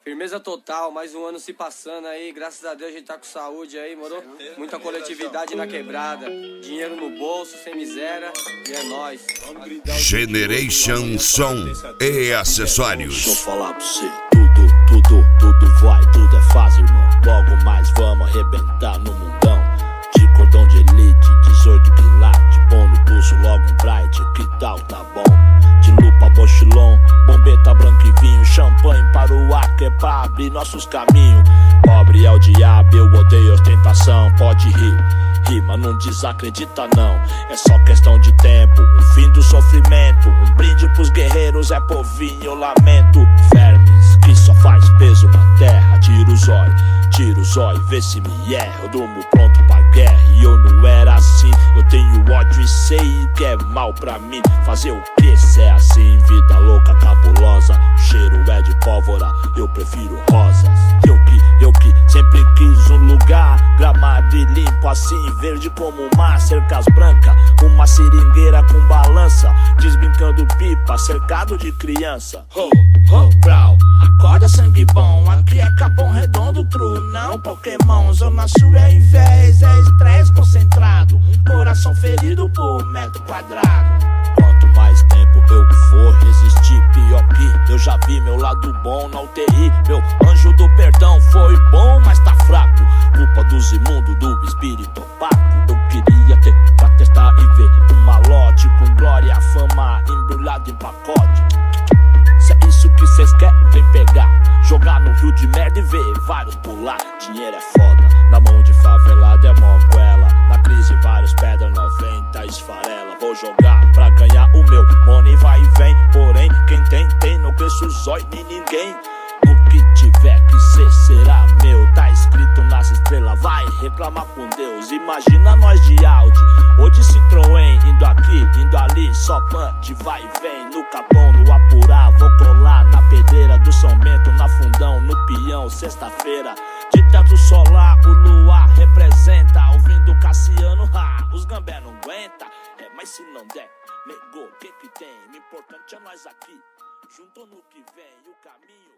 Firmeza total, mais um ano se passando aí, graças a Deus a gente tá com saúde aí, moro? Muita coletividade na quebrada, dinheiro no bolso, sem miséria, e é nóis. Generation Som e Acessórios. Deixa eu falar pra você, tudo vai, tudo é fácil, irmão. Logo mais vamos arrebentar no mundão. De cordão de elite, 18 quilates, pão no pulso, logo um bright, que tal, tá bom? De lupa, mochilão, bombeta, branco e vinho, champanhe para o ar, que é pra abrir nossos caminhos. Pobre é o diabo, eu odeio ostentação, pode rir, mas não desacredita não. É só questão de tempo, o fim do sofrimento. Um brinde pros guerreiros, é povinho, eu lamento. Vermes que só faz peso na terra, tira o zóio, vê se me erra. Eu durmo pronto pra guerra e eu não era assim. Eu tenho ódio e sei que é mal pra mim. Fazer o que se é assim? Vida louca, cabulosa, o cheiro é de pólvora, eu prefiro rosas. Eu que sempre quis um lugar gramado e limpo assim, verde como o mar, cercas brancas, uma seringueira com balança, desbrincando pipa, cercado de criança. Brau, acorda sangue bom, aqui é Capão Redondo, true, não Pokémon. Zona Sul é invés, é estresse concentrado, coração ferido por metro quadrado. Quanto mais tempo eu for resistir, pior que eu já vi meu lado bom na UTI. Meu anjo do perdão foi bom, mas tá fraco, culpa dos imundos, do espírito opaco. Eu queria ter pra testar e ver um malote com glória, fama embrulhado em pacote. Se é isso que cês querem, vem pegar, jogar no rio de merda e ver vários pular. Dinheiro é foda, na mão de favelado é mó goela. Na crise vários pedra 90 esfarela. Vou jogar pra ganhar o meu, money vai e vem. Porém, quem tem, não cresce o zóio de ninguém. O que tiver que ser será meu, tá escrito nas estrelas, vai reclamar com Deus. Imagina nós de Audi, ou de Citroën, indo aqui, indo ali, só punch, vai e vem. No Capão, no Apurá, vou colar na pedreira do São Bento, na Fundão, no Peão, sexta-feira. De teto solar, o luar representa, ouvindo Cassiano, os gambé não aguenta. Mas se não der, negou, o que tem? O importante é nós aqui, junto no que vem, o caminho